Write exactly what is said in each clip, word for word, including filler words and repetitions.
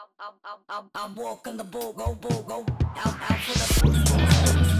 I'm, I'm walking the bull, go, bull, go, out, out for the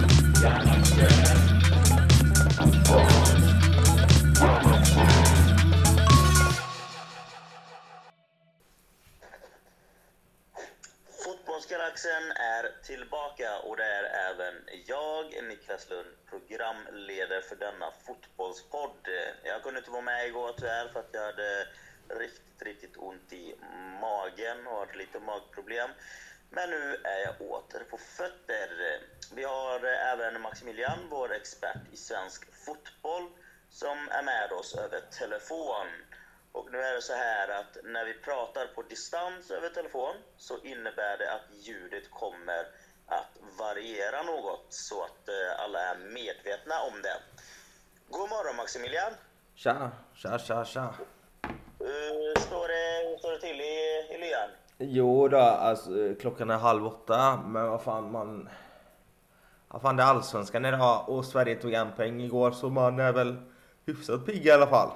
Fotbollsgalaxen är tillbaka och det är även jag, Niklas Lund, programledare för denna fotbollspodd. Jag kunde inte vara med igår tyvärr för att jag hade riktigt, riktigt ont i magen och hade lite magproblem. Men nu är jag åter på fötter. Vi har även Maximilian, vår expert i svensk fotboll, som är med oss över telefon. Och nu är det så här att när vi pratar på distans över telefon så innebär det att ljudet kommer att variera något så att alla är medvetna om det. God morgon Maximilian. Tja, tja, tja, tja. Hur står det, står det till i, i lyan? Jo då, alltså klockan är halv åtta, men vad fan man... Vad fan, det är allsvenskan idag och Sverige tog en poäng igår, så man är väl hyfsat pigg i alla fall.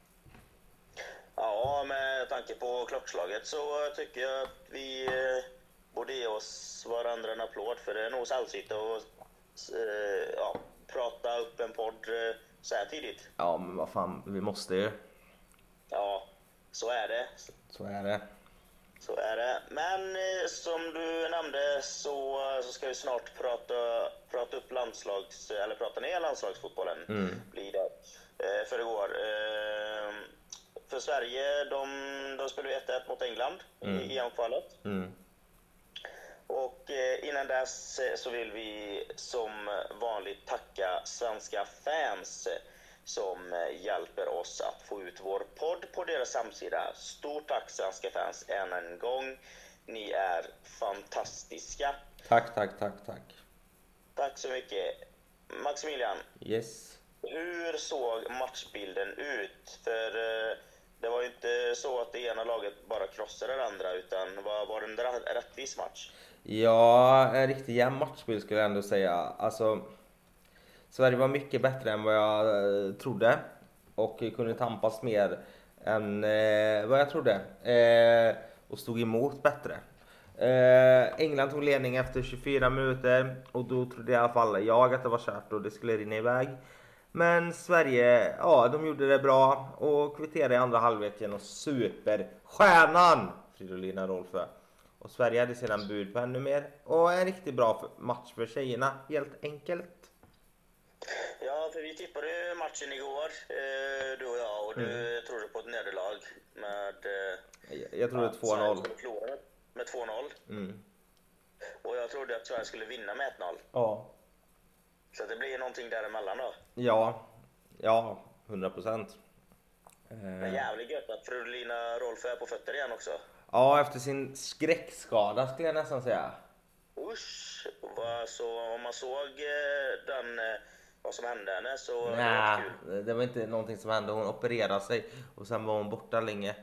Ja, med tanke på klockslaget så tycker jag att vi borde ge oss varandra en applåd, för det är nog salsigt att ja, prata upp en podd så här tidigt. Ja, men vad fan, vi måste ju. Ja, så är det. Så är det. Så är det. Men eh, som du nämnde så, så ska vi snart prata, prata upp landslags, eller prata ner landslagsfotbollen. Mm. Blir det. Eh, för igår. Eh, för Sverige, de, de spelade ett ett mot England mm. i E M-kvalet. Mm. Och eh, innan dess så vill vi som vanligt tacka svenska fans som hjälper oss att få ut vår podd på deras hemsida. Stort tack svenska fans än en gång. Ni är fantastiska. Tack, tack, tack, tack. Tack så mycket. Maximilian. Yes. Hur såg matchbilden ut? För eh, det var ju inte så att det ena laget bara krossade det andra, utan var, var det en rättvis match? Ja, en riktigt jämn matchbild skulle jag ändå säga. Alltså... Sverige var mycket bättre än vad jag eh, trodde och kunde tampas mer än eh, vad jag trodde eh, och stod emot bättre. Eh, England tog ledning efter tjugofyra minuter och då trodde i alla fall jag att det var kört och det skulle rinna iväg. Men Sverige, ja, de gjorde det bra och kvitterade i andra halvleken och superstjärnan Fridolina Rolfö. Och Sverige hade sedan bud på ännu mer och en riktigt bra match för tjejerna, helt enkelt. Ja, för vi tippade matchen igår, eh, du och jag, och du mm. trodde på ett nederlag med... Eh, jag, jag trodde ja, två noll. Med två noll. Mm. Och jag trodde att Sverige skulle vinna med ett noll. Ja. Så det blir någonting däremellan då. Ja, ja, hundra procent. Men eh. jävligt gött att Fridolina Rolfö är på fötter igen också. Ja, efter sin skräckskada skulle jag nästan säga. Usch, så om man såg eh, den... Eh, vad som hände henne så Nej, det var kul. Det var inte någonting som hände. Hon opererade sig och sen var hon borta länge.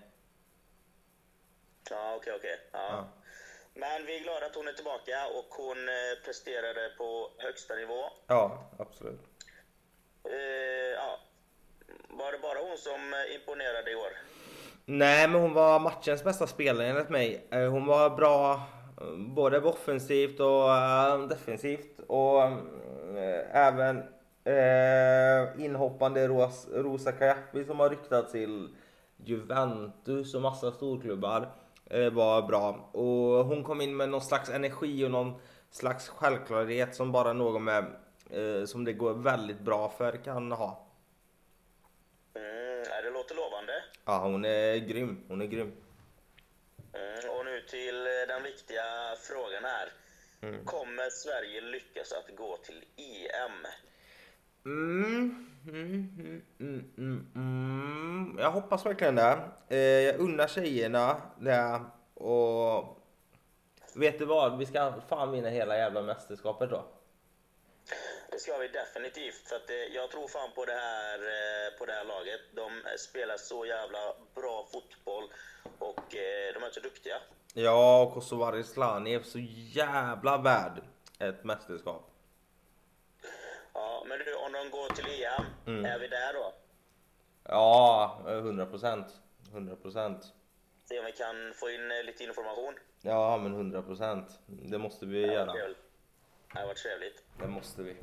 Ja, okej, okay, okej. Okay. Ja. Ja. Men vi är glada att hon är tillbaka och hon presterade på högsta nivå. Ja, absolut. Eh, ja. Var det bara hon som imponerade i år? Nej, men hon var matchens bästa spelare enligt mig. Hon var bra både offensivt och defensivt och även Eh, inhoppande Ros- Rosa Kajapi som har ryktat till Juventus och massa storklubbar eh, var bra. Och hon kom in med någon slags energi och någon slags självklarhet som bara någon med eh, som det går väldigt bra för kan ha. Mm, det låter lovande. Ja, hon är grym. Hon är grym. Mm, och nu till den viktiga frågan här. Mm. Kommer Sverige lyckas att gå till E M? Mm, mm, mm, mm, mm. Jag hoppas verkligen det. Eh, jag unnar tjejerna det. Och vet du vad? Vi ska fan vinna hela jävla mästerskapet då. Det ska vi definitivt. För att eh, jag tror fan på det här eh, på det här laget. De spelar så jävla bra fotboll och eh, de är så duktiga. Ja, och Kosovare Slani är så jävla värd ett mästerskap. Ja, men du, om de går till E M, mm. är vi där då? Ja, hundra procent. hundra procent. Se om vi kan få in eh, lite information. Ja, men hundra procent. Det måste vi Det har göra. varit trevligt. Det har varit trevligt. Det måste vi.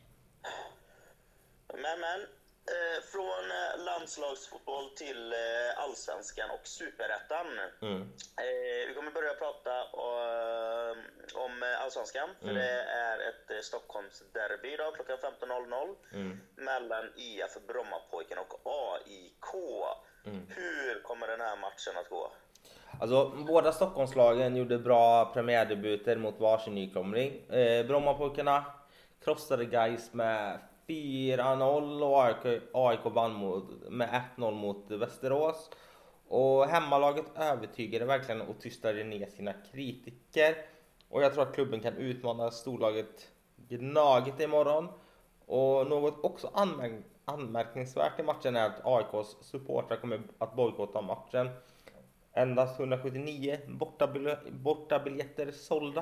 Men, men. Eh, från eh, landslagsfotboll till eh, allsvenskan och superettan. Mm. Eh, vi kommer börja prata eh, om eh, allsvenskan. För Mm. det är ett eh, Stockholms derby idag klockan femton noll noll. Mm. Mellan I F Brommapojken och A I K. Mm. Hur kommer den här matchen att gå? Alltså, båda Stockholmslagen gjorde bra premiärdebuter mot varsin nykomling. Eh, Brommapojkarna krossade Gais med fyra noll och A I K, A I K vann mot, med ett noll mot Västerås. Och hemmalaget övertygade verkligen och tystade ner sina kritiker. Och jag tror att klubben kan utmana storlaget Gnaget imorgon. Och något också anmärk- anmärkningsvärt i matchen är att A I K:s supportrar kommer att bojkotta matchen. Endast hundrasjuttionio bortabil- bortabiljetter sålda.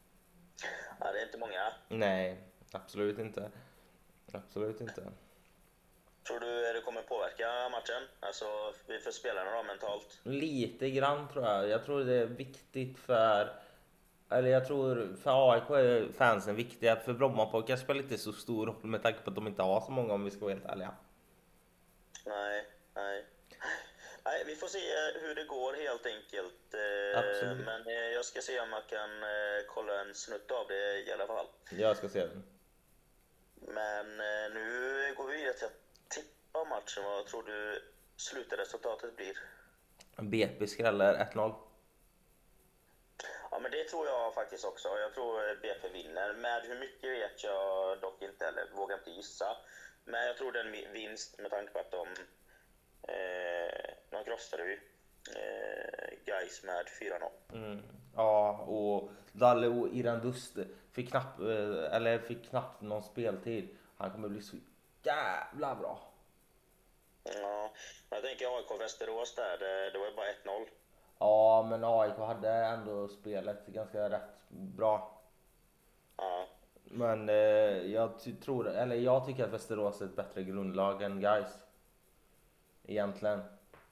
Ja, det är inte många. Nej, absolut inte. Absolut inte. Tror du det kommer påverka matchen? Alltså för spelarna då, mentalt? Lite grann tror jag. Jag tror det är viktigt för... Eller jag tror för A I K är fansen viktiga. För Brommapojkar spelar inte så stor roll med tanke på att de inte har så många, om vi ska vara helt ärliga. Nej, nej. Nej, vi får se hur det går helt enkelt. Eh, Absolut. Men eh, jag ska se om jag kan eh, kolla en snutt av det i alla fall. Jag ska se den. Men eh, nu går vi vidare till att tippa matchen. Vad tror du slutresultatet blir? B P skräller ett noll. Ja, men det tror jag faktiskt också. Jag tror B P vinner. Med hur mycket vet jag dock inte, eller vågar inte gissa. Men jag tror det är en vinst med tanke på att de, eh, de krossade ju eh, Gais med fyra noll. Mm. Ja, och Dalle och Irandust fick knappt, eh, eller fick knappt någon speltid. Han kommer bli så jävla bra. Ja, jag tänker A I K Västerås där, det, det var ju bara ett noll. Ja, men A I K hade ändå spelet ganska rätt bra. Ja. Men eh, jag ty- tror, eller jag tycker att Västerås är ett bättre grundlag än Gais. Egentligen.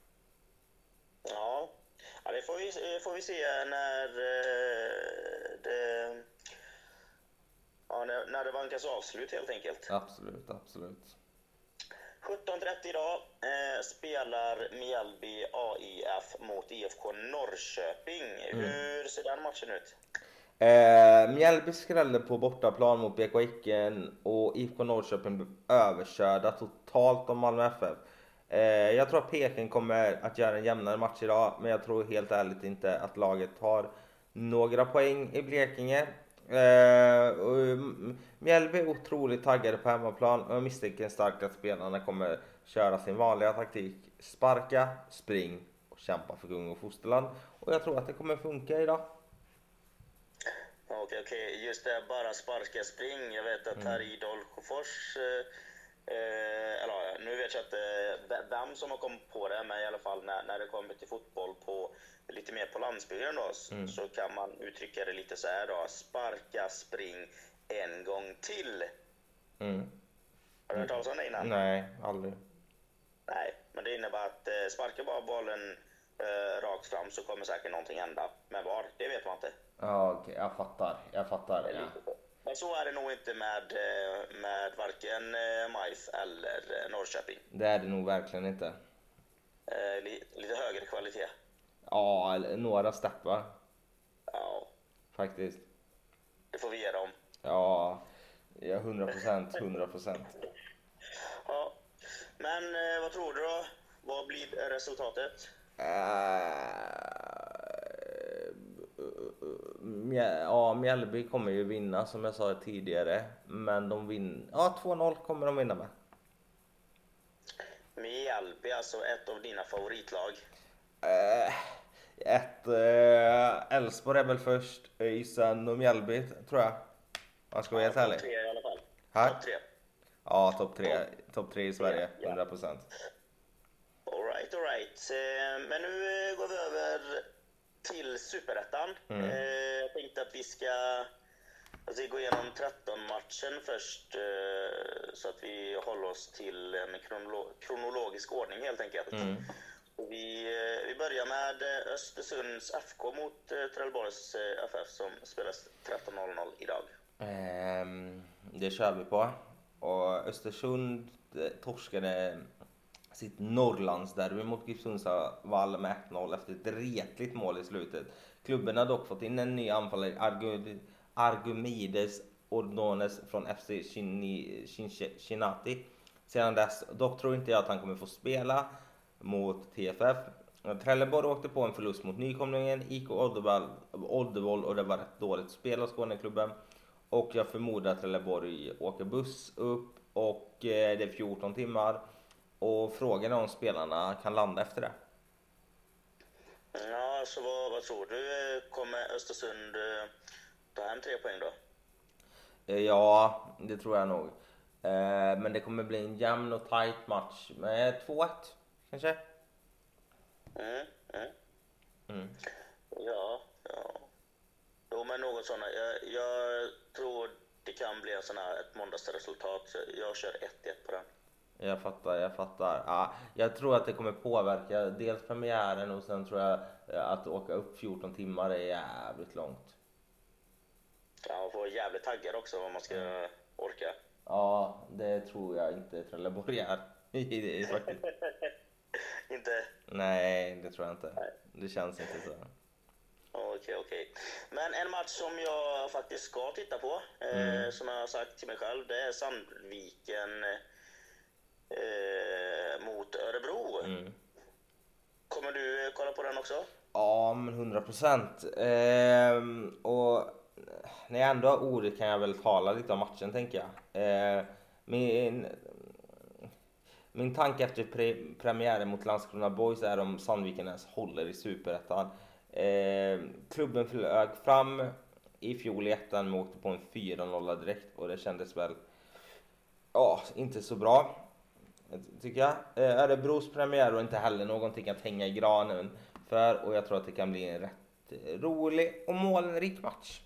Ja, ja det får vi, får vi se när eh, det, ja, när, när det vankas avslut helt enkelt. Absolut, absolut. sjutton trettio idag eh, spelar Mjällby A I F mot I F K Norrköping. Mm. Hur ser den matchen ut? Eh, Mjällby skrällde på bortaplan mot B K Häcken och I F K Norrköping blev överkörda totalt av Malmö F F. Eh, jag tror att Peking kommer att göra en jämnare match idag, men jag tror helt ärligt inte att laget har några poäng i Blekinge. Eh, och, mm, Mjällby är otroligt taggade på hemmaplan och jag misstänker starkt att spelarna kommer köra sin vanliga taktik: sparka, spring och kämpa för kung och fosterland. Och jag tror att det kommer funka idag. Okej, okej, just det, bara sparka spring. Jag vet att Mm. här i Dalsjöfors, eh, eh, eller ja, nu vet jag inte eh, vem som har kommit på det, men i alla fall när, när det kommer till fotboll på lite mer på landsbygden då, s- Mm. så kan man uttrycka det lite så här då: sparka spring en gång till. Mm. Har du hört talas om det innan? Nej, aldrig. Nej, men det innebär att eh, sparka bara bollen eh, rakt fram så kommer säkert någonting hända. Men var, det vet man inte. Ja, okej, jag fattar. Jag fattar. Det är Ja. lite så. Men så är det nog inte med, eh, med varken eh, M I F eller eh, Norrköping. Det är det nog verkligen inte. Eh, li, lite högre kvalitet. Ja, eller några steppar Ja, faktiskt. det får vi ge dem. Ja, ja, hundra procent, hundra procent. Ja. Men eh, vad tror du då? Vad blir resultatet? Ja, Mjällby kommer ju vinna som jag sa tidigare, men de vinner. Ja, två noll kommer de vinna med. Mjällby, alltså ett av dina favoritlag. Eh, ett eh, Elfsborg är väl först, Öysen och Mjällby tror jag. Man ska vara helt topp ärlig. tre i alla fall. Här? Topp tre. Ja, topp tre, topp tre i Sverige, Ja. hundra procent. All right, all right. Eh, Men nu eh, går vi över till Superettan. Mm. Eh, Jag tänkte att vi ska alltså, gå igenom tretton-matchen först, eh, så att vi håller oss till en kronolo- kronologisk ordning helt enkelt. Mm. Vi, eh, vi börjar med eh, Östersunds F K mot eh, Trelleborgs eh, F F som spelas tretton noll noll idag. Ehm, det kör vi på. Och Östersund eh, torskade sitt Norrlandsderby mot GIF Sundsvall med ett noll efter ett retligt mål i slutet. Klubben har dock fått in en ny anfallare, Argu- Argumides Ordones från F C Chini- Cincinnati. Sedan dess, dock tror inte jag att han kommer få spela mot T F F. Trelleborg åkte på en förlust mot nykomlingen I K Oddevold och det var ett dåligt spel av Skåneklubben. Och jag förmodar att Trelleborg åker buss upp och eh, det är fjorton timmar. Och frågan är om spelarna kan landa efter det. Ja, så vad, vad tror du? Kommer Östersund eh, ta hem tre poäng då? Eh, Ja, det tror jag nog. Eh, Men det kommer bli en jämn och tight match med två ett kanske. Mm, mm. Mm. Ja, ja. Jo, men något sådana. Jag, jag tror det kan bli en sån här, ett måndagsresultat. Så jag kör ett ett på den. Jag fattar, jag fattar. Ja, jag tror att det kommer påverka dels premiären och sen tror jag att åka upp fjorton timmar är jävligt långt. Ja, man får jävligt taggad också vad man ska mm. orka. Ja, det tror jag inte Trelleborg är. Det är faktiskt. Inte? Nej, det tror jag inte. Nej. Det känns inte så. Okej, okej. Men en match som jag faktiskt ska titta på, mm. eh, som jag har sagt till mig själv, det är Sandviken eh, mot Örebro. Mm. Kommer du kolla på den också? Ja, men hundra procent. Ehm, och när jag ändå har ordet kan jag väl tala lite om matchen, tänker jag. Ehm, min, min tanke efter pre- premiären mot Landskrona Boys är om Sandviken ens håller i Superettan. Ehm, klubben flög fram i fjol i ettan och åkte på en fyra noll direkt och det kändes väl ja, inte så bra, tycker jag. Eh, Örebros premiär och inte heller någonting att hänga i granen för, och jag tror att det kan bli en rätt rolig och målrik match.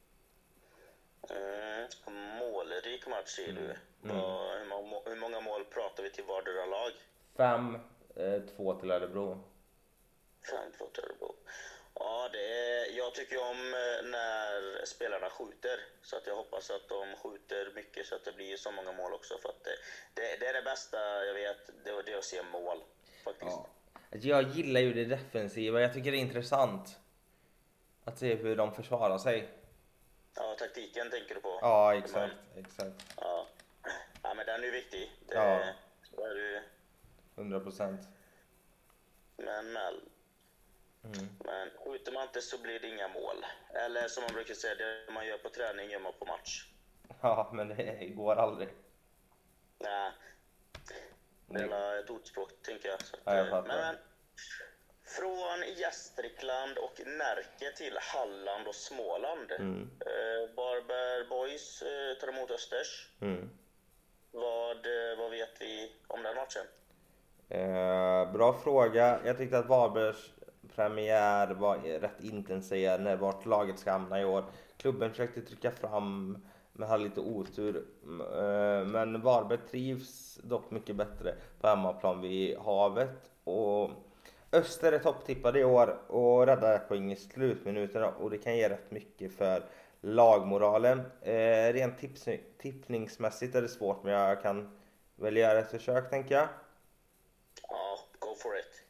Mm, målrik match ser du. Mm. Och hur, många, hur många mål pratar vi till vardera lag? Fem, eh, två till Örebro. Fem, två till Örebro. Ja, det är, jag tycker om när spelarna skjuter, så att jag hoppas att de skjuter mycket så att det blir så många mål också, för att det, det, det är det bästa jag vet, det är det att se mål faktiskt. Ja. Jag gillar ju det defensiva, jag tycker det är intressant att se hur de försvarar sig. Ja, taktiken tänker du på? Ja, exakt, exakt. Ja, ja men den är ju viktig. Det, ja, så är det hundra procent. Men, men, mm. men skjuter man inte så blir det inga mål. Eller som man brukar säga, det man gör på träning gör man på match. Ja, men det går aldrig. Nej, det är ett ordspråk, tänker jag. Så att, ja, jag fattar. men, men, från Gästrikland och Närke till Halland och Småland. Mm. Eh, Varberg Boys eh, tar emot Östers. Mm. Vad, eh, vad vet vi om den matchen? Eh, bra fråga. Jag tyckte att Varbergs premiär var rätt intensiv när vart laget ska hamna i år. Klubben försökte trycka fram men hade lite otur. Eh, men Varberg trivs dock mycket bättre på hemmaplan vid havet. Och Öster är topptippade i år och räddar ett poäng i slutminuterna, och det kan ge rätt mycket för lagmoralen. Eh, rent tips, tippningsmässigt är det svårt, men jag kan väl göra ett försök, tänker jag. Ja, go for it.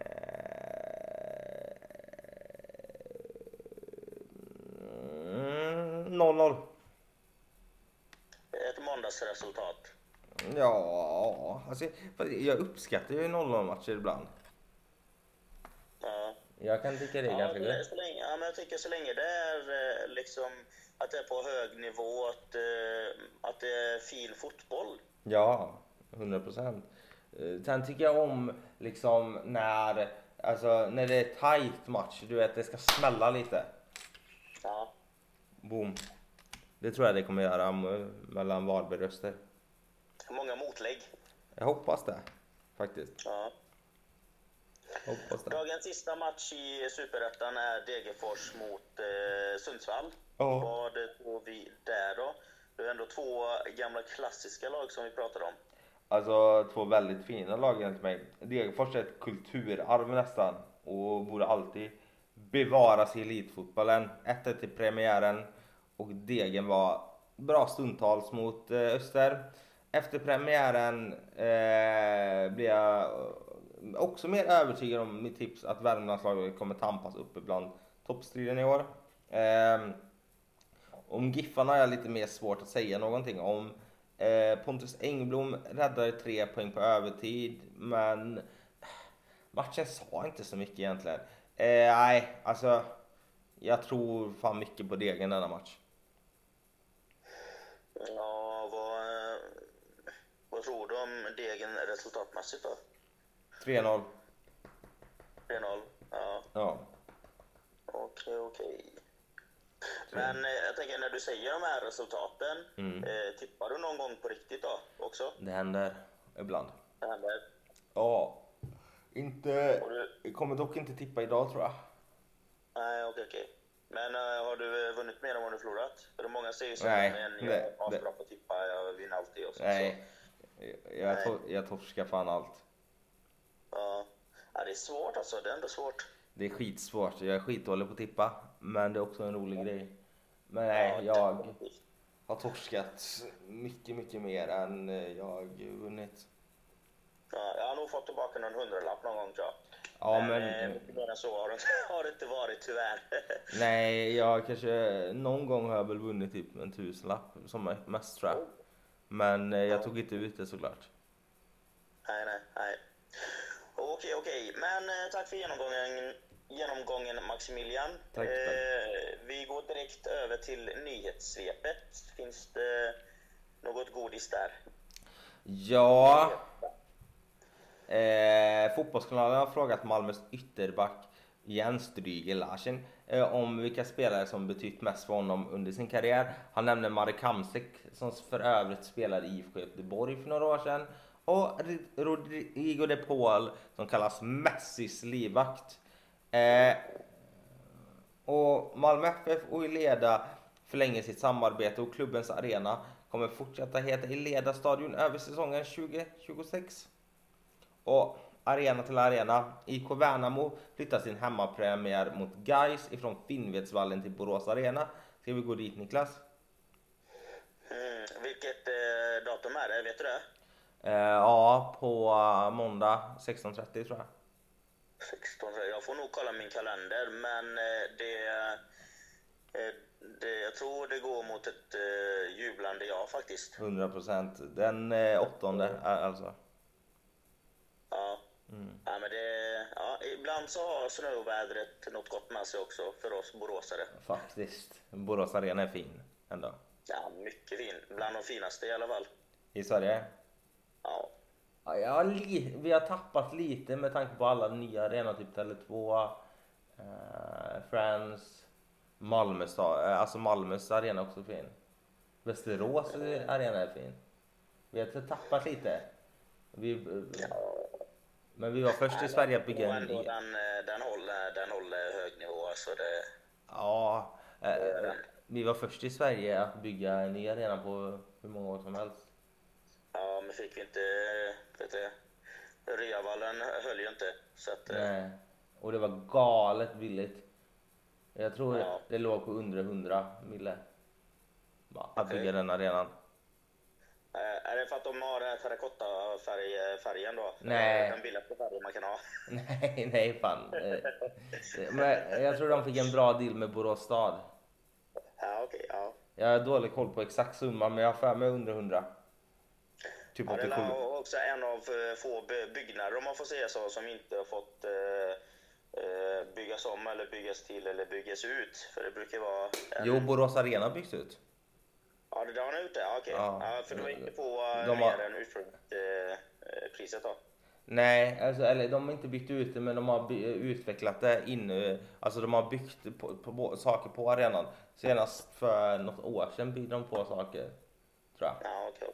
noll noll. Ett måndagsresultat. Ja, alltså, jag uppskattar ju noll noll matcher ibland. Ja. Jag kan tycka det är ja, ganska det, så länge, ja, men jag tycker så länge det är liksom att det är på hög nivå, att, att det är fin fotboll. Ja, hundra procent. Sen tycker jag om liksom när, alltså, när det är tight match, du vet, det ska smälla lite. Ja. Boom. Det tror jag det kommer göra mellan Varberg och Öster. Många motlägg. Jag hoppas det, faktiskt. Ja. Hoppas det. Dagens sista match i Superettan är Degerfors mot eh, Sundsvall. Oh. Vad tror vi där då? Det är ändå två gamla klassiska lag som vi pratar om. Alltså två väldigt fina lag enligt mig. Degerfors är ett kulturarv nästan och borde alltid bevaras i elitfotbollen. ett ett i premiären och Degen var bra stundtals mot eh, Öster. Efter premiären eh, blir jag också mer övertygad om mitt tips att Värmlandslaget kommer tampas uppe bland toppstriden i år. Eh, om Giffarna är jag lite mer svårt att säga någonting om. Eh, Pontus Engblom räddade tre poäng på övertid, men matchen sa inte så mycket egentligen. Eh, nej, alltså jag tror fan mycket på Degen denna match. Ja, vad, vad tror du om Degen resultatmässigt då? tre noll. tre noll, ja. Ja. Okej, okej. Men eh, jag tänker när du säger de här resultaten, Mm. eh, tippar du någon gång på riktigt då också? Det händer ibland. Det händer. Ja. Inte, Och du, jag kommer dock inte tippa idag tror jag. nej, okej, okej. Men eh, har du eh, vunnit mer än vad du förlorat? För det är många säger så, Nej, men det- jag är det- asbra på att tippa, jag vinner alltid och så. Nej. Jag, jag, Nej. to- jag torskar fan allt. Så, ja. Ja, det är svårt alltså, det är ändå svårt. Det är skitsvårt. Jag är skitdålig på att tippa. Men det är också en rolig grej. Men Ja, nej, jag definitivt. har torskat mycket, mycket mer än eh, jag vunnit. Ja, jag har nog fått tillbaka någon hundralapp någon gång tror jag. Ja, men men... eh, mycket mer än så har det, har det inte varit tyvärr. Nej, jag kanske... Någon gång har jag väl vunnit typ en tusenlapp som är mest tror jag. Men eh, jag tog inte ut det såklart. Nej, nej, nej. Okej, okej. Men eh, tack för genomgången, genomgången Maximilian. Tack, tack. Eh, vi går direkt över till nyhetssvepet. Finns det något godis där? Ja... Eh, Fotbollskanalen har frågat Malmös ytterback Jens Stryger Larsen eh, om vilka spelare som betytt mest för honom under sin karriär. Han nämner Marek Hamsik som för övrigt spelade i I F K Göteborg för några år sedan. Och Rodrigo de Paul som kallas Messis livvakt. Eh, och Malmö F F och Ileda förlänger sitt samarbete och klubbens arena kommer fortsätta heta Ileda Stadion över säsongen tjugo tjugosex. Och arena till arena. I K Värnamo flyttar sin hemmapremiär mot Gais ifrån Finnvedsvallen till Borås arena. Ska vi gå dit, Niklas? Mm, vilket eh, datum är det? Vet du det? Eh, ja, på uh, måndag sexton trettio tror jag. sexton, jag får nog kolla min kalender, men eh, det, eh, det... Jag tror det går mot ett eh, jublande ja faktiskt. hundra procent. Den eh, åttonde är alltså. Ja. Mm. Ja, men det, ja, ibland så har snövädret något gott med sig också för oss boråsare. Faktiskt. Borås arena är fin ändå. Ja, mycket fin. Bland de finaste i alla fall. I Sverige. Ja. Ja, jag har li- vi har tappat lite med tanke på alla nya arenor, typ Tele två, eh, Friends, Malmö stad, eh, alltså Malmös arena är också fin. Västerås arena är fin. Vi har tappat lite. Vi, men vi var först i Sverige att bygga en ändå ny. den, den, håller, den håller hög nivå. Så det, Ja, eh, vi var först i Sverige att bygga en ny arena på hur många år som helst. ja, men fick vi inte... Vet du, Ryavallen höll ju inte. Så att, Nej. Och det var galet billigt. Jag tror Ja. det låg på under hundra mille. Att Okej. bygga den arenan. är det för att de har terrakotta-färgen då? Nej. Den billigaste färgen man kan ha. Nej, nej fan. Eh, Men jag tror de fick en bra deal med Borås stad. Ja, okej. ja. Jag har dålig koll på exakt summa, men jag har för mig under hundra. Typ Ja, det åttiosju. är också en av eh, få by- byggnader, om man får säga så, som inte har fått eh, eh, byggas om eller byggas till eller byggas ut. För det brukar vara... En... Jo, Borås arena byggs ut. Ja, det har ni gjort det? Ja, okej. Ja. Ja, för du var inte på uh, De har- mer än ursprungspriset då? Nej, alltså, eller de har inte byggt ut det, men de har by- utvecklat det in. Alltså de har byggt på, på, på, saker på arenan. Senast för något år sedan byggde de på saker, tror jag. Ja, okej.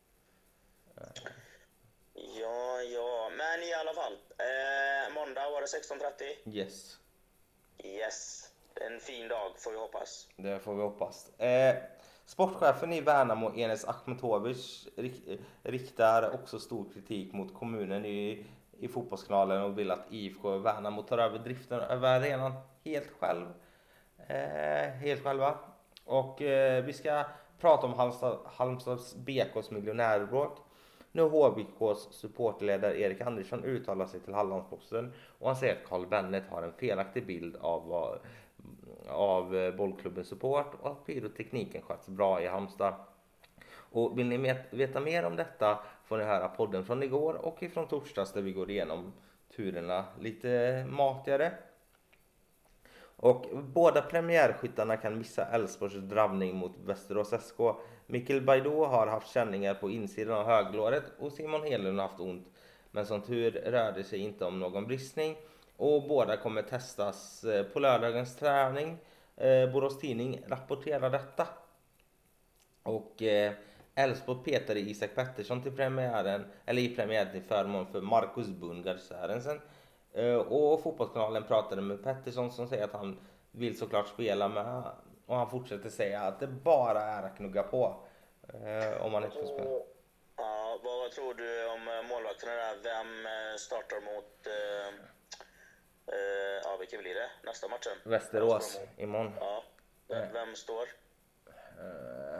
Ja, ja. Men i alla fall. Eh, måndag var det sexton trettio. Yes, Yes. En fin dag får vi hoppas. det får vi hoppas. Eh, Sportchefen i Värnamo, Enes Akhmetovic, riktar också stor kritik mot kommunen i, i fotbollskanalen och vill att I F K Värnamo tar över driften över arenan helt själv. Eh, helt själva. Och eh, vi ska prata om Halmstad, Halmstads B K:s miljonärbråk. Nu har H B K:s supportledare Erik Andersson uttalar sig till Hallandsposten och han säger att Carl Bennet har en felaktig bild av, vad, av bollklubbens support och att pyrotekniken sköts bra i Halmstad. Och vill ni veta mer om detta får ni höra podden från igår och ifrån torsdags där vi går igenom turerna lite matigare. Och båda premiärskyttarna kan missa Elfsborgs drabbning mot Västerås S K. Mikael Baidoo har haft känningar på insidan av höglåret och Simon Hedlund har haft ont. Men som tur rörde sig inte om någon bristning. Och båda kommer testas på lördagens träning. Eh, Borås Tidning rapporterar detta. Och Elfsborg eh, petade Isak Pettersson till premiären, eller i premiären till förmån för Marcus Bundgaard Sörensen. Uh, och fotbollskanalen pratade med Pettersson som säger att han vill såklart spela med och han fortsätter säga att det bara är att knugga på uh, om han inte får spela. Ja, vad, vad tror du om målvakterna där? Vem startar mot uh, uh, ja, vilka blir det? Nästa matchen? Västerås imorgon. Ja, vem, vem står? Uh,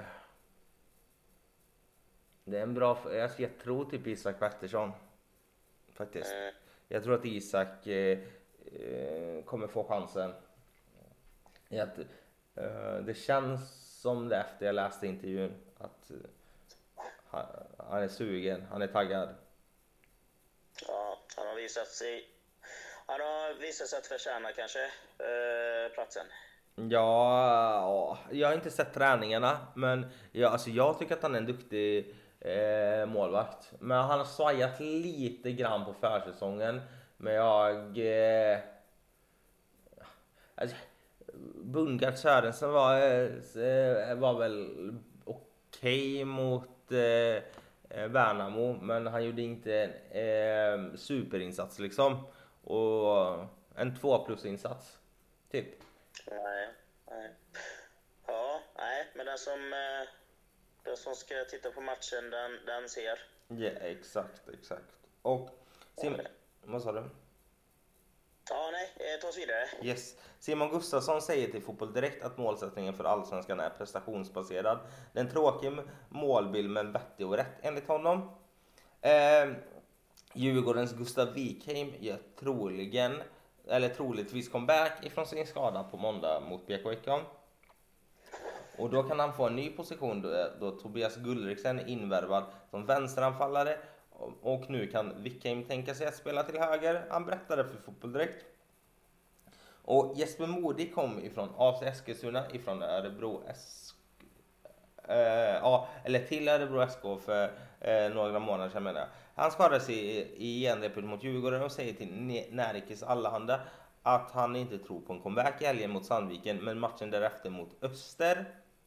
det är en bra, jag, jag tror typ Isak Pettersson faktiskt. Uh. Jag tror att Isak eh, kommer få chansen. Att, eh, det känns som det efter jag läste intervjun att eh, han, han är sugen, han är taggad. Ja, han har visat sig han har visat sig att förtjäna kanske eh, platsen. Ja, jag har inte sett träningarna men jag, alltså jag tycker att han är en duktig Eh, målvakt. Men han har svajat lite grann på försäsongen. Men jag eh, alltså, Bundgaard Sörensen var, eh, var väl okej okay mot eh, Värnamo. Men han gjorde inte en eh, superinsats liksom. Och en två plus insats typ. Nej, nej. Ja, nej, men den som eh... Den som ska titta på matchen, den, den ser. Ja, exakt, exakt. Och Simon, ja, vad sa du? Ja, nej, ta oss vidare. Yes. Simon Gustafsson säger till Fotboll Direkt att målsättningen för Allsvenskan är prestationsbaserad. Det är en tråkig målbild men vettig och rätt enligt honom. Eh, Djurgårdens Gustav Wikheim gör troligen, eller troligtvis comeback ifrån sin skada på måndag mot B K Häcken. Och då kan han få en ny position då, då Tobias Gullriksen är invärvad som vänsteranfallare. Och, och nu kan Wikheim tänka sig att spela till höger. Han berättade för Fotboll Direkt. Och Jesper Modig kom ifrån A C Eskilstuna ifrån Örebro S K. Eh, ja, eller till Örebro S K för eh, några månader sedan menar jag. Han skadade sig i, i genrepet mot Djurgården och säger till Närikes Allehanda att han inte tror på en comeback i helgen mot Sandviken men matchen därefter mot Öster.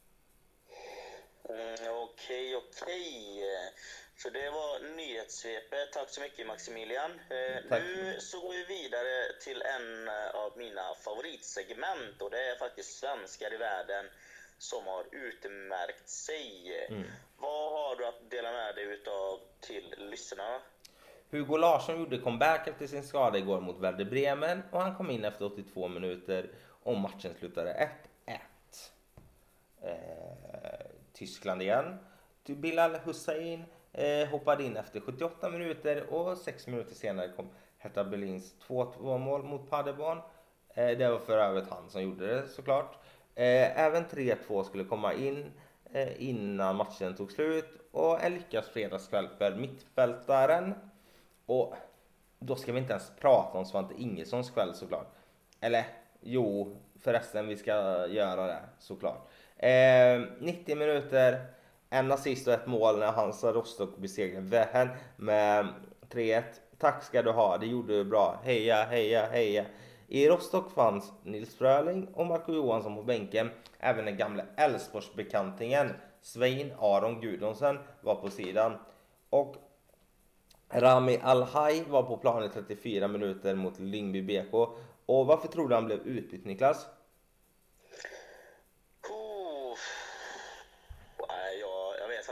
Mm, okej, okej. Så det var nyhetssvepet. Tack så mycket Maximilian. Eh, nu så går vi vidare till en av mina favoritsegment och det är faktiskt svenskar i världen som har utmärkt sig. Mm. Vad har du att dela med dig utav till lyssnarna? Hugo Larsson gjorde comeback efter sin skada igår mot Werder Bremen och han kom in efter åttiotvå minuter och matchen slutade ett ett. Eh, Tyskland igen. Bilal Hussein eh, hoppade in efter sjuttioåtta minuter och sex minuter senare kom Hertha Berlins två två mål mot Paderborn. Eh, det var för övrigt han som gjorde det såklart. Eh, även tre två skulle komma in eh, innan matchen tog slut och en lyckas fredagskväll för mittfältaren. Och då ska vi inte ens prata om Svante Ingessons kväll såklart. Eller jo, förresten vi ska göra det såklart. Eh, nittio minuter, en assist och ett mål när Hansa Rostock besegrade Wehen med tre ett. Tack ska du ha, det gjorde du bra. Heja, heja, heja. I Rostock fanns Nils Fröling och Marco Johansson på bänken. Även den gamla Elfsborgsbekantingen Svein Aron Gudonsen var på sidan. Och Rami Alhaj var på plan i trettiofyra minuter mot Lyngby B K. Och varför tror du han blev utbytt, Niklas? Oh.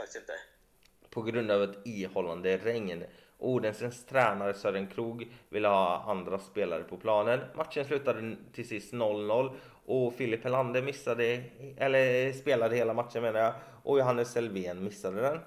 faktiskt inte. På grund av ett ihållande regn. Odensens tränare Sören Krog ville ha andra spelare på planen. Matchen slutade till sist noll noll och Filip Helander missade, eller spelade hela matchen menar jag, och Johannes Selvén missade den.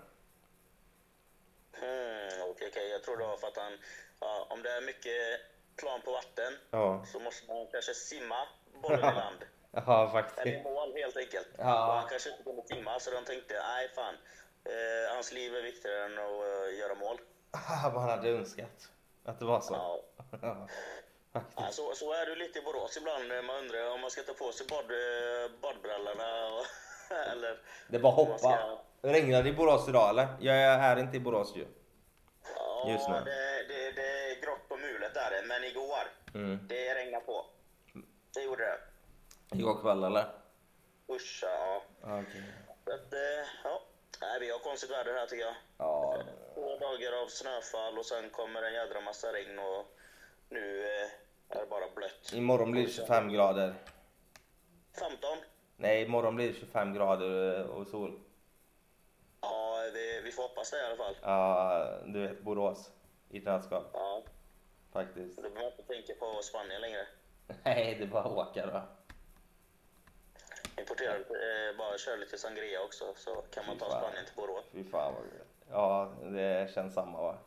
Mm, okej, okej. Jag tror det var för att han, ja, om det är mycket plan på vatten Ja, så måste man kanske simma bollen i land. ja Eller faktiskt. i mål helt enkelt. Ja. Och han kanske inte kunde simma så de tänkte, nej fan, eh, hans liv är viktigare än att eh, göra mål. Vad han hade önskat att det var så. Ja. Ja, faktiskt. Ja, så, så är det lite i Borås ibland. Man undrar om man ska ta på sig bad, eh, badbrallorna och, eller... Det är bara om man hoppa. ska- Regnar det i Borås idag eller? Jag är inte i Borås ju. Ja, Just nu. det, det, det är grått på mulet där, men igår, Mm. det regnade på. Det gjorde det. Igår kväll eller? Usch, ja. Ja, okej. Så att, eh, ja. Nej, vi har konstigt väder här tycker jag. Ja, Två dagar av snöfall och sen kommer en jädra massa regn och nu eh, är det bara blött. imorgon blir det tjugofem grader. femton. Nej, imorgon blir det tjugofem grader och sol. Ja, vi, vi får hoppas det i alla fall. Ja, du vet Borås i ett nötskal Ja, faktiskt. då behöver man inte tänka på Spanien längre. Nej, det är bara att åka då. Importera eh, bara köra lite sangria också så kan man ta Fy fan. Spanien till Borås. Fy fan vad gött. Ja, det känns samma va?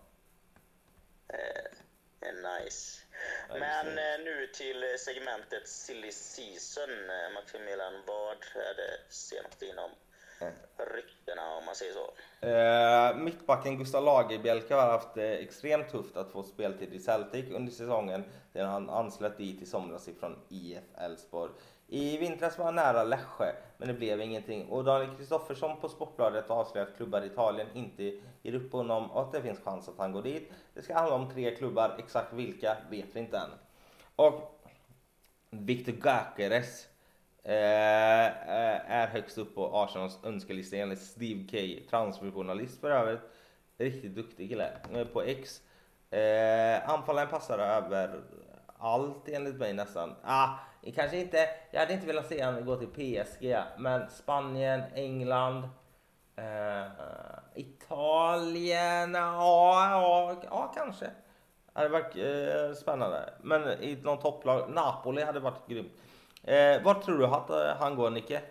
Eh, eh, nice. Ja, Men precis. eh, nu till segmentet Silly Season. Eh, Maximilian, vad är det senaste inom Mm. ryktena om man säger så? Eh, mittbacken Gustav Lagerbielke har haft eh, extremt tufft att få speltid i Celtic under säsongen sedan han anslöt dit i somras ifrån I F Elfsborg. I vintras var han nära Lässjö, men det blev ingenting. Och Daniel Kristoffersson på Sportbladet har avslöjat att klubbar i Italien inte ger upp på honom och att det finns chans att han går dit. Det ska handla om tre klubbar, exakt vilka vet vi inte än. Och Viktor Gyökeres eh, är högst upp på Arsenals önskelista enligt Steve K, transferjournalist för övrigt. Riktigt duktig kille eh, på X. Eh, anfallaren passar över allt enligt mig nästan. Ah, kanske inte, jag hade inte velat se han gå till P S G, men Spanien, England, eh, Italien, ja, ja, ja kanske. Det hade varit eh, spännande. Men i någon topplag, Napoli hade varit grymt. Eh, vad tror du att eh, han går, Nicke?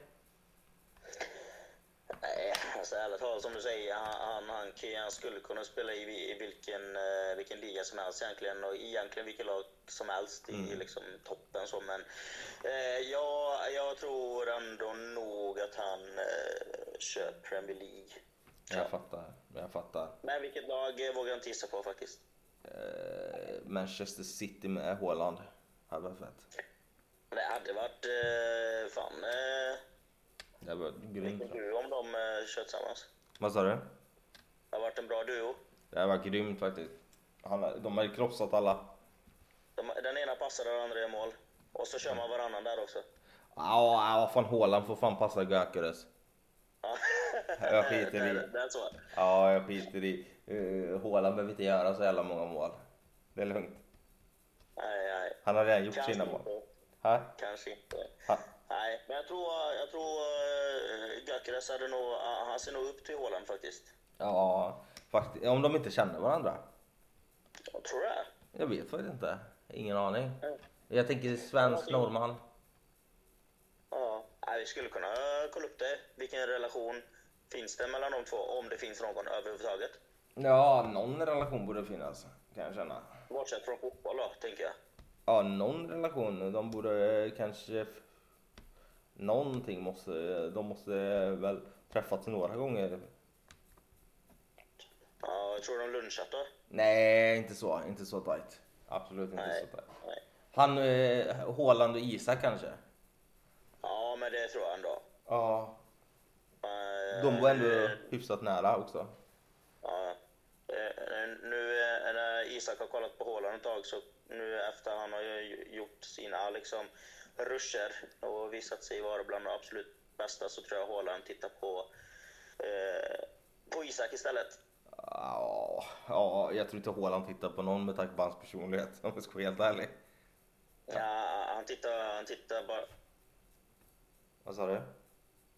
Nej, alltså ärligt talat som du säger, han, han, han, han skulle kunna spela i, i vilken, eh, vilken liga som helst egentligen och egentligen vilket lag som helst i Mm. liksom, toppen. Så, men eh, jag, jag tror ändå nog att han eh, kör Premier League. Jag fattar, jag fattar. Men vilket lag eh, vågar jag inte gissa på faktiskt. Eh, Manchester City med Haaland. Hade varit fett. Det hade varit eh, fan eh, Det var grymt. vilken duo om de eh, kör tillsammans. Vad sa du? Det har varit en bra duo. Det var grymt faktiskt. Han, de har ju krossat alla. De, den ena passar och den andra gör mål. Och så kör man varannan där också. Ja, vad fan, Haaland får fan passa Gyökeres. Ja. Jag skiter i. det, det är så. Ja, jag skiter i. Uh, Haaland behöver inte göra så jävla många mål. Det är lugnt. Nej, nej. Han har redan gjort Kanske sina mål. inte. Ha? Kanske inte. Ha? Nej, men jag tror, jag tror uh, Gyökeres hade nog, uh, han ser nog upp till Haaland faktiskt. Ja, faktiskt. Om de inte känner varandra. Jag tror det. Jag vet faktiskt inte. Ingen aning. Mm. Jag tänker svensk norrman. Ja, nej, vi skulle kunna kolla upp det. Vilken relation finns det mellan de två? Om det finns någon överhuvudtaget. Ja, någon relation borde finnas, kan jag känna. Bortsett från fotboll då, tänker jag. Ja, någon relation. De borde eh, kanske... Någonting måste... De måste väl träffats några gånger. Ja, jag tror de lunchat då. Nej, inte så. Inte så tajt. Absolut inte Nej, så tajt. nej. Han, eh, Haaland och Isak kanske? Ja, men det tror jag ändå. Ja. Eh, De var ändå nu- hyfsat nära också. Ja, eh, nu eh, när Isak har kollat på Haaland ett tag så nu efter han har ju gjort sina liksom ruscher och visat sig vara bland de absolut bästa så tror jag Haaland tittar på eh, på Isak istället. Ja, ja, jag tror inte Haaland tittar på någon med tanke på hans personlighet, om jag ska vara helt ärlig. Ja, han tittar han tittar bara Vad sa du?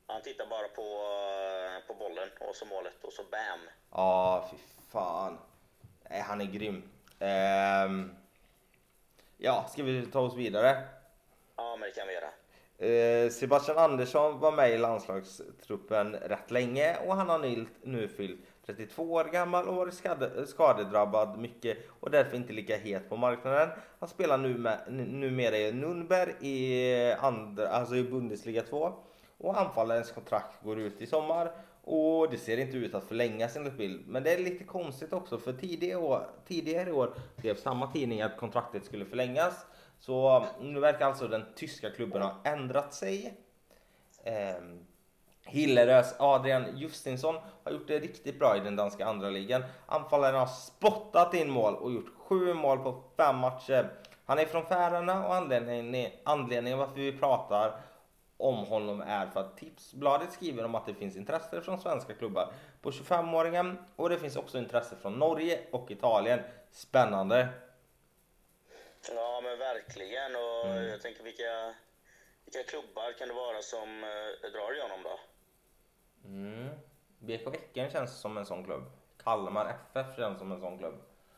Han tittar bara på, på bollen och så målet och så bam. Ja, fy fan. Nej, han är grym. Ehm, ja, ska vi ta oss vidare? Ja, men det kan vi göra. Eh, Sebastian Andersson var med i landslagstruppen rätt länge och han har nu, nu fyllt trettiotvå år gammal och varit skade, skadedrabbad mycket och därför inte lika het på marknaden. Han spelar nu med, numera i Nürnberg i, andra, alltså i Bundesliga två och anfallarens kontrakt går ut i sommar och det ser inte ut att förlängas enligt bild. Men det är lite konstigt också för tidigare år, tidigare i år skrev samma tidning att kontraktet skulle förlängas. Så nu verkar alltså den tyska klubben ha ändrat sig. Eh, Hillerös Adrian Justinsson har gjort det riktigt bra i den danska andra ligan. Anfallaren har spottat in mål och gjort sju mål på fem matcher. Han är från Färöarna och anledningen, anledningen varför vi pratar om honom är för att Tipsbladet skriver om att det finns intresse från svenska klubbar på tjugofem-åringen och det finns också intresse från Norge och Italien. Spännande. Ja, men verkligen. Och Mm. jag tänker, vilka, vilka klubbar kan det vara som uh, drar i honom då? Mm. B K Häcken känns som en sån klubb. Kalmar F F känns som en sån klubb.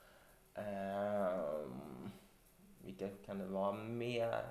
Ehm, vilka kan det vara mer?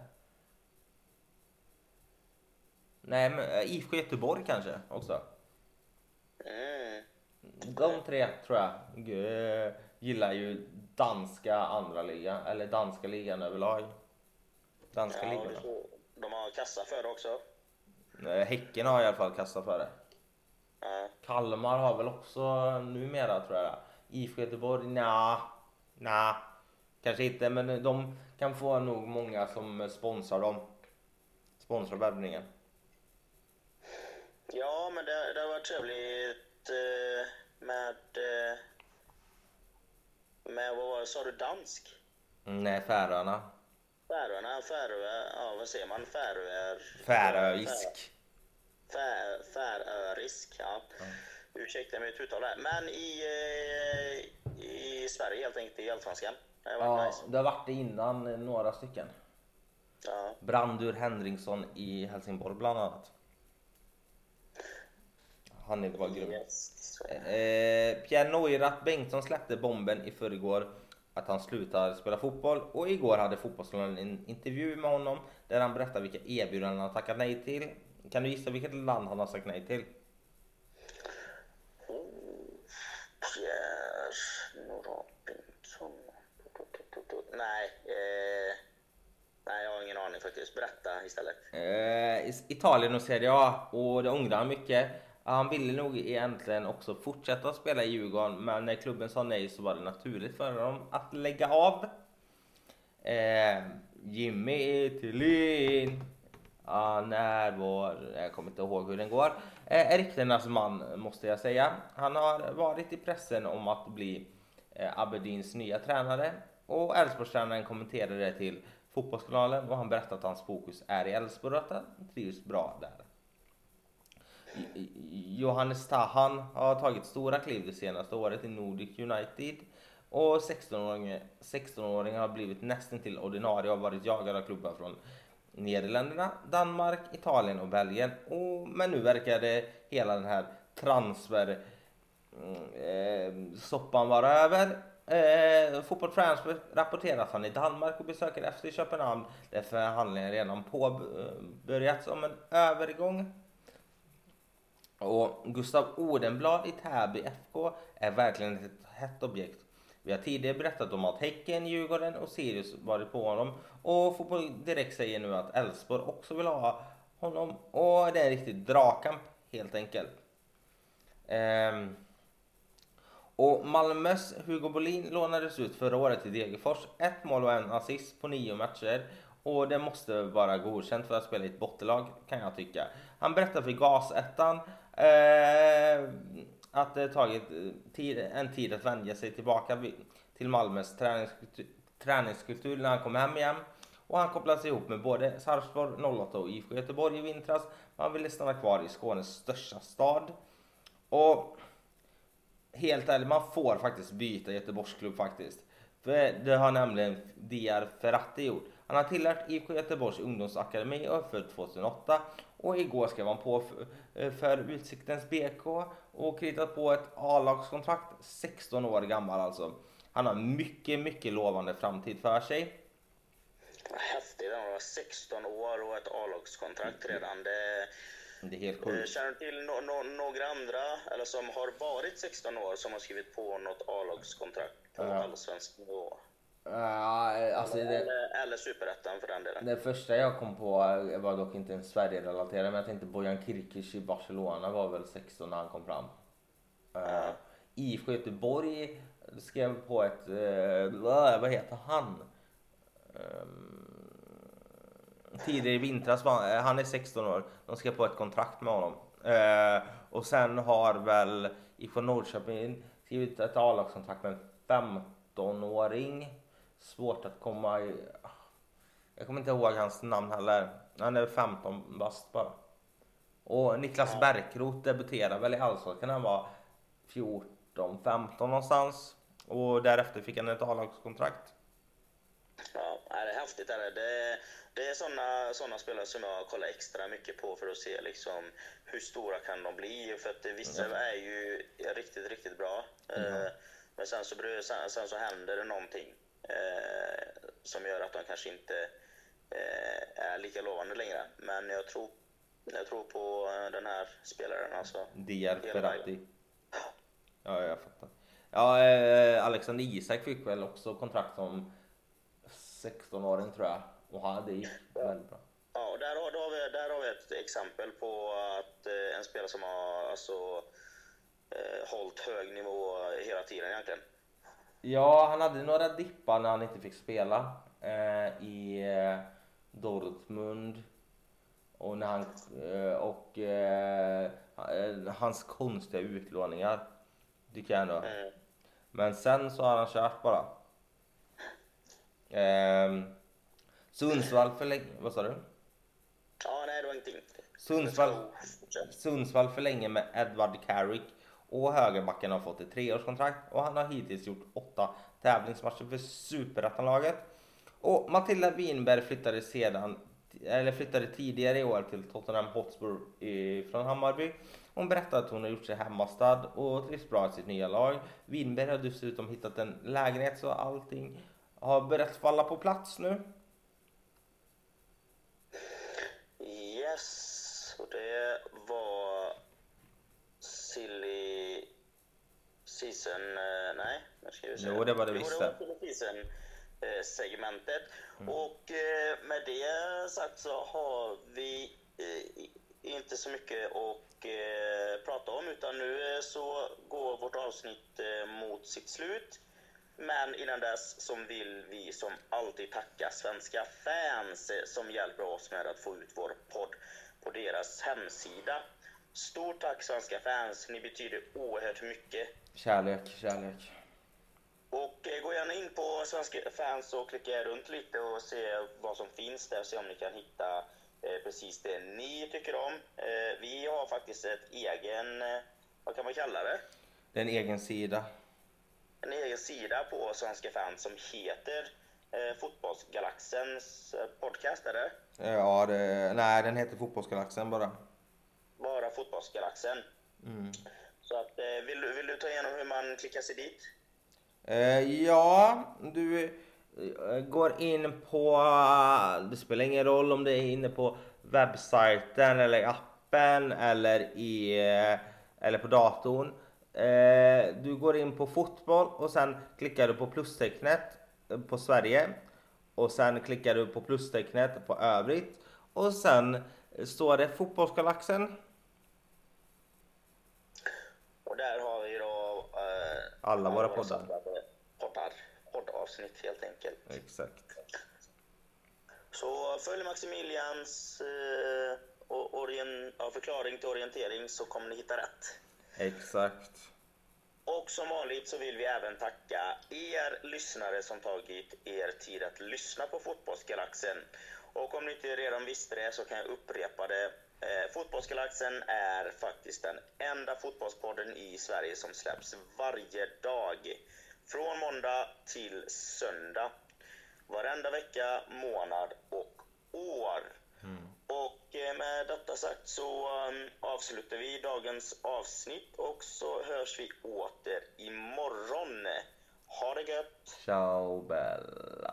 Nej, men eh, I F K Göteborg kanske också. Mm. De tre tror jag g- gillar ju danska andra ligan eller danska ligan överlag. Danska Ja, ligan. det får- de har kassa för det också. Eh, Häcken har i alla fall kastat för det. Ja. Kalmar har väl också numera tror jag. I F K Göteborg, nja, nja, kanske inte, men de kan få nog många som sponsrar dem. Sponsrar värvningen. Ja, men det, det har varit trevligt eh, med... Eh, med, vad var det, sa du, dansk? Mm, nej, Färöarna. Färöarna, Färöar, ja vad säger man? Färöar... Färöisk. Fär, färörisk, ja. Mm. Ursäkta mitt uttal där. Men i, eh, i Sverige helt enkelt, i Allsvenskan. Det har varit Ja, nice. det har varit det innan några stycken. Ja. Brandur Henriksson i Helsingborg bland annat. Han är bara grym. Yes. Eh, Pierre Neurath Bengtsson släppte bomben i förrgår att han slutar spela fotboll och igår hade Fotbollskanalen en intervju med honom där han berättar vilka erbjudanden han tackat nej till. Kan du gissa vilket land han har sagt nej till? Oh, Pierre Neurath Bengtsson. Nej, eh, nej, jag har ingen aning faktiskt. Berätta istället. Eh, Italien och Serie A och det ångrar han mycket. Han ville nog egentligen också fortsätta spela i Djurgården men när klubben sa nej så var det naturligt för honom att lägga av. Eh, Jimmy Tillin. Han är vår, jag kommer inte ihåg hur den går. Eh, ryktenas man måste jag säga. Han har varit i pressen om att bli eh, Aberdeens nya tränare och Elfsborgstränaren kommenterade det till Fotbollskanalen och han berättade att hans fokus är i Elfsborg och att han trivs bra där. Johannes Tahan har tagit stora kliv det senaste året i Nordic United och sexton-åringen, sexton-åringen har blivit nästan till ordinarie och varit jagad av klubbar från Nederländerna, Danmark, Italien och Belgien. Och, men nu verkar det hela den här transfer eh, soppan vara över. Eh, Fotboll Transfer rapporterar att han är i Danmark och besöker F C Köpenhamn där förhandlingen redan påbörjats om en övergång. Och Gustav Odenblad i Täby F K är verkligen ett hett objekt. Vi har tidigare berättat om att Häcken, Djurgården och Sirius varit på honom. Och Fotboll Direkt säger nu att Elfsborg också vill ha honom. Och det är en riktig dragkamp helt enkelt. Ehm. Och Malmös Hugo Bolin lånades ut förra året till Degerfors. Ett mål och en assist på nio matcher. Och det måste vara godkänt för att spela i ett bottenlag kan jag tycka. Han berättar för Gasettan eh, att det tagit tid, en tid att vänja sig tillbaka till Malmös träningskultur, träningskultur när han kom hem igen. Och han kopplades ihop med både Sarpsborg, noll åtta och I F K Göteborg i vintras. Han ville stanna kvar i Skånes största stad. Och helt ärligt, man får faktiskt byta Göteborgsklubb faktiskt. För det har nämligen Diar Ferrati gjort. Han har tillhört I F K Göteborgs ungdomsakademi och är född tjugohundraåtta. Och igår skrev han på för, för Utsiktens B K och kritat på ett A-lagskontrakt, sexton år gammal alltså. Han har mycket, mycket lovande framtid för sig. Häftigt, han har sexton år och ett A-lagskontrakt redan. Det, det är helt sjukt. Känner du till no, no, några andra eller som har varit sexton år som har skrivit på något A-lagskontrakt på Ja. allsvensk nivå? Uh, alltså eller, det, eller, eller superettan för den delen. det första jag kom på var dock inte en Sverige-relaterad, men jag tänkte Bojan Kirkic i Barcelona var väl sexton när han kom fram. Uh, I F K Göteborg skrev på ett, uh, vad heter han? Um, tidigare i vintras var han är sexton år. De skrev på ett kontrakt med honom. Uh, och sen har väl I F K Norrköping skrivit ett A-lagskontrakt med en femton-åring. Svårt att komma i... Jag kommer inte ihåg hans namn heller. Han är femton bast bara. Och Niklas ja. Bärkroth debuterade väl i Allsvenskan. Han var fjorton femton någonstans. Och därefter fick han ett A-lagskontrakt. Ja, det är häftigt. Är det. Det, det är sådana såna spelare som jag kollar extra mycket på för att se liksom, hur stora kan de bli. För att vissa mm. är ju riktigt, riktigt bra. Mm. Men sen så, sen, sen så händer det någonting. Eh, som gör att de kanske inte eh, är lika lovande längre. Men jag tror, jag tror på den här spelaren alltså. Diar Ferrati. Ja, jag fattar. Ja, eh, Alexander Isak fick väl också kontrakt som sexton-åring tror jag. Och han, det gick väldigt bra. Ja, där har, där, har vi, där har vi ett exempel på att eh, en spelare som har alltså, eh, hållit hög nivå hela tiden egentligen. Ja, han hade några dippar när han inte fick spela eh, i eh, Dortmund och när han eh, och eh, hans konstiga utlåningar tycker jag ändå. Mm. Men sen så har han kört bara. Eh, Sundsvall för länge, vad sa du? Ja, nej det var ingenting. Sundsvall, Sundsvall för länge med Edward Carrick. Och högerbacken har fått ett treårskontrakt och han har hittills gjort åtta tävlingsmatcher för superettanlaget. Och Matilda Winberg flyttade sedan eller flyttade tidigare i år till Tottenham Hotspur i, från Hammarby. Hon berättade att hon har gjort sig hemmastad och trivs bra i sitt nya lag. Winberg har dessutom hittat en lägenhet så allting har börjat falla på plats nu. Yes, och det var silly season, eh, nej, jag ska säga. Jo, det var det visst. Det var silly season eh, segmentet. Mm. Och eh, med det sagt så har vi eh, inte så mycket att eh, prata om, utan nu eh, så går vårt avsnitt eh, mot sitt slut. Men innan dess så vill vi som alltid tacka svenska fans eh, som hjälper oss med att få ut vår podd på deras hemsida. Stort tack svenska fans, ni betyder oerhört mycket. Kärlek, kärlek. Och eh, gå gärna in på svenska fans och klicka runt lite och se vad som finns där. Se om ni kan hitta eh, precis det ni tycker om. Eh, vi har faktiskt ett egen, eh, vad kan man kalla det? Det är en egen sida. En egen sida på svenska fans som heter eh, Fotbollsgalaxens eh, podcast, är det? Ja, det, nej den heter Fotbollsgalaxen bara. Bara Fotbollsgalaxen. Mm. Så att, eh, vill, du, vill du ta igenom hur man klickar sig dit? Eh, ja, du eh, går in på, det spelar ingen roll om det är inne på webbsajten eller i appen eller, i, eh, eller på datorn. Eh, du går in på fotboll och sen klickar du på plustecknet på Sverige. Och sen klickar du på plustecknet på övrigt. Och sen står det Fotbollsgalaxen. Och där har vi då eh, alla våra poddar. poddar. Poddavsnitt helt enkelt. Exakt. Så följ Maximilians eh, orien, ja, förklaring till orientering så kommer ni hitta rätt. Exakt. Och som vanligt så vill vi även tacka er lyssnare som tagit er tid att lyssna på Fotbollsgalaxen. Och om ni inte redan visste det så kan jag upprepa det. Eh, Fotbollsgalaxen är faktiskt den enda fotbollspodden i Sverige som släpps varje dag. Från måndag till söndag. varenda vecka, månad och år. Mm. Och eh, med detta sagt så um, avslutar vi dagens avsnitt och så hörs vi åter imorgon. Ha det gött! Ciao Bella.